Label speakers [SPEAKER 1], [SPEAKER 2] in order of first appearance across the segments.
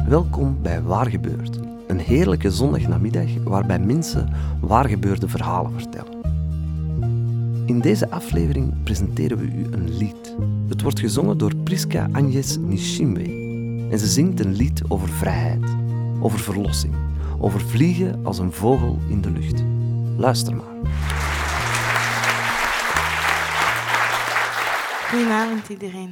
[SPEAKER 1] Welkom bij Waar Gebeurt, een heerlijke zondagnamiddag waarbij mensen waargebeurde verhalen vertellen. In deze aflevering presenteren we u een lied. Het wordt gezongen door Priska Agnes Nishimwe en ze zingt een lied over vrijheid, over verlossing, over vliegen als een vogel in de lucht. Luister maar.
[SPEAKER 2] Goedenavond iedereen.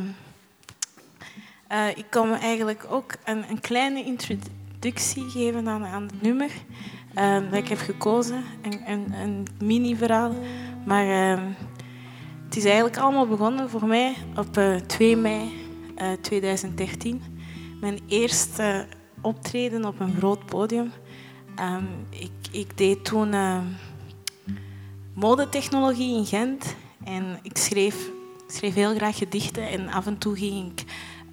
[SPEAKER 2] Ik kom eigenlijk ook een kleine introductie geven aan het nummer dat ik heb gekozen. Een mini-verhaal. Maar het is eigenlijk allemaal begonnen voor mij op 2 mei 2013. Mijn eerste optreden op een groot podium. Ik deed toen modetechnologie in Gent. En ik schreef heel graag gedichten. En af en toe ging ik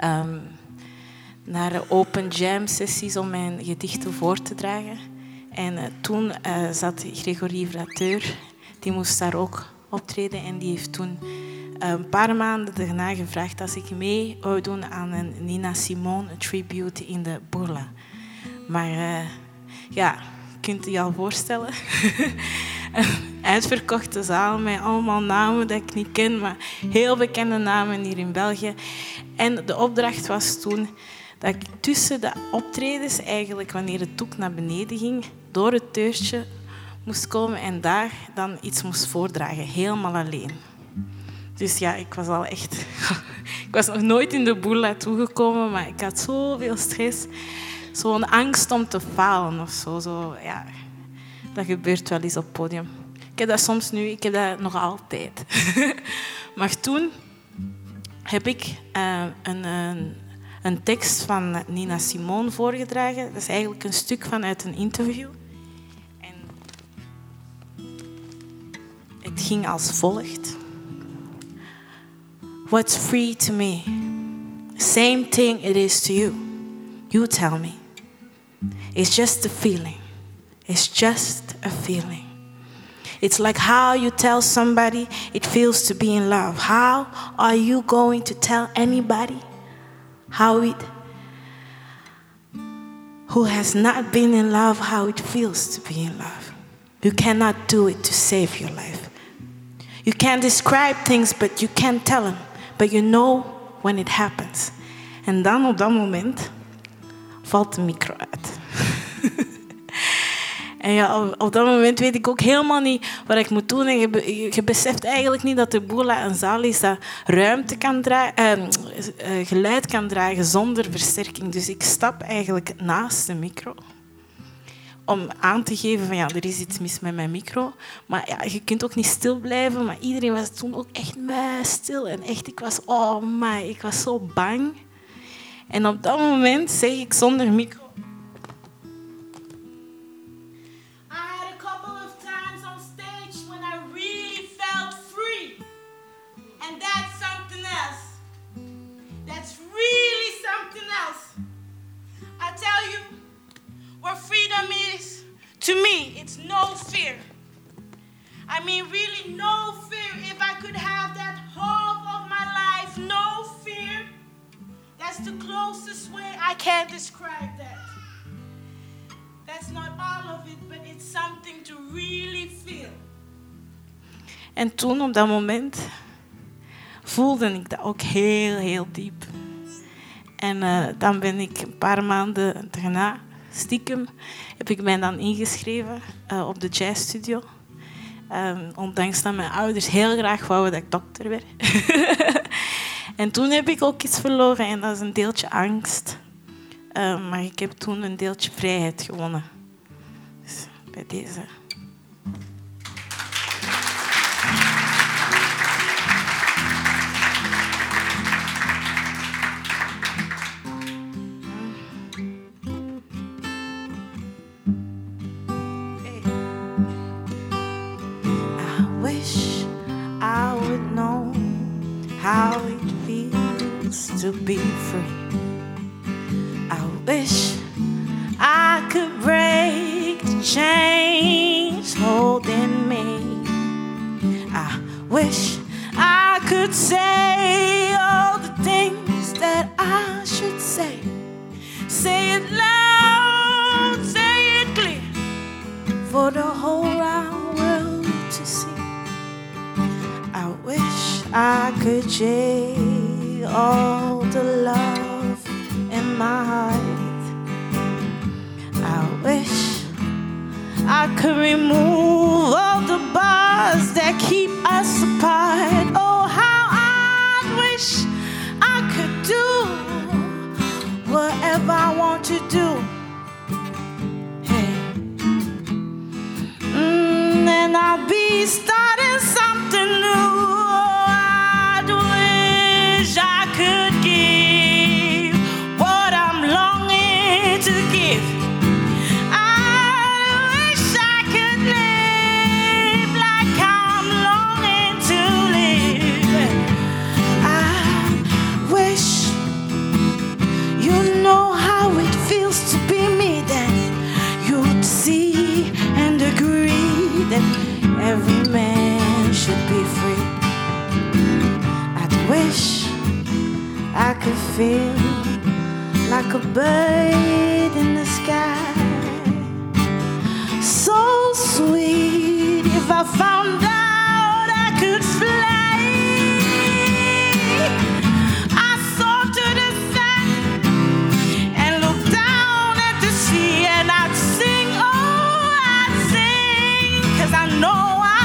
[SPEAKER 2] naar open jam sessies om mijn gedichten voor te dragen. En toen zat Gregory Vrateur, die moest daar ook optreden. En die heeft toen een paar maanden daarna gevraagd als ik mee wou doen aan een Nina Simone tribute in de Bourla. Maar ja, je kunt je al voorstellen. Een uitverkochte zaal met allemaal namen die ik niet ken, maar heel bekende namen hier in België. En de opdracht was toen dat ik tussen de optredens, eigenlijk wanneer het doek naar beneden ging, door het deurtje moest komen en daar dan iets moest voordragen, helemaal alleen. Dus ja, ik was al echt... Ik was nog nooit in de Bourla toegekomen, maar ik had zoveel stress. Zo'n angst om te falen of zo. Ja, dat gebeurt wel eens op het podium. Ik heb dat soms nu, ik heb dat nog altijd. Maar toen heb ik een tekst van Nina Simone voorgedragen. Dat is eigenlijk een stuk vanuit een interview. En het ging als volgt. What's free to me? Same thing it is to you. You tell me. It's just a feeling. It's just a feeling. It's like how you tell somebody it feels to be in love. How are you going to tell anybody who has not been in love how it feels to be in love? You cannot do it to save your life. You can describe things, but you can't tell them. But you know when it happens. En dan op dat moment valt de micro uit. En ja, op dat moment weet ik ook helemaal niet wat ik moet doen. En je beseft eigenlijk niet dat de Bourla een zaal is dat ruimte kan geluid kan dragen zonder versterking. Dus ik stap eigenlijk naast de micro om aan te geven van ja, er is iets mis met mijn micro. Maar ja, je kunt ook niet stil blijven. Maar iedereen was toen ook echt muisstil. En echt, ik was zo bang. En op dat moment zeg ik zonder micro...
[SPEAKER 3] What freedom is, to me, it's no fear. I mean, really no fear. If I could have that half of my life, no fear, that's the closest way I can describe that. That's not all of it, but it's something to really feel.
[SPEAKER 2] En toen, op dat moment, voelde ik dat ook heel, heel diep. En dan ben ik een paar maanden daarna... Stiekem heb ik mij dan ingeschreven op de jazzstudio. Ondanks dat mijn ouders heel graag wouden dat ik dokter werd. En toen heb ik ook iets verloren en dat is een deeltje angst. Maar ik heb toen een deeltje vrijheid gewonnen. Dus bij deze... How it feels to be free. I wish I could break the chains holding me. I wish I could say all the things that I should say. Say
[SPEAKER 3] I could jail all the love in my heart. I wish I could remove all the bars that keep us apart. Oh, how I wish I could do whatever I want to do. Hey, and I'll be starting something new. I wish I could give what I'm longing to give. Every man should be free. I'd wish I could feel like a bird in the sky. So sweet if I found out I could fly. I soar to the sun and look down at the sea, and I'd sing, oh, I'd sing, 'cause I know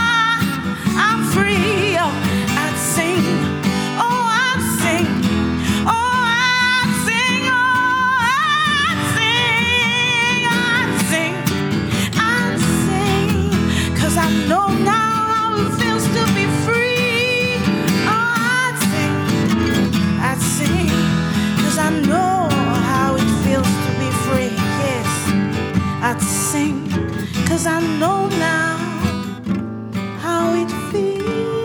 [SPEAKER 3] free. Oh, I'd sing, oh, I'd sing, oh, I'd sing, oh, I'd sing, I'd sing, I'd sing, 'cause I know now how it feels to be free. Oh, I'd sing, 'cause I know how it feels to be free. Yes, I'd sing, 'cause I know now how it feels.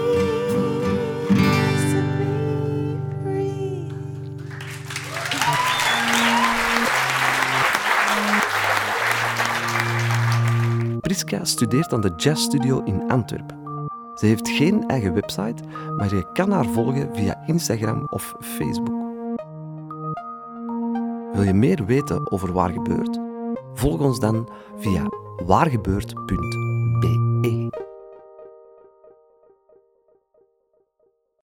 [SPEAKER 1] Priska studeert aan de Jazz Studio in Antwerpen. Ze heeft geen eigen website, maar je kan haar volgen via Instagram of Facebook. Wil je meer weten over Waar Gebeurt? Volg ons dan via waargebeurt.be.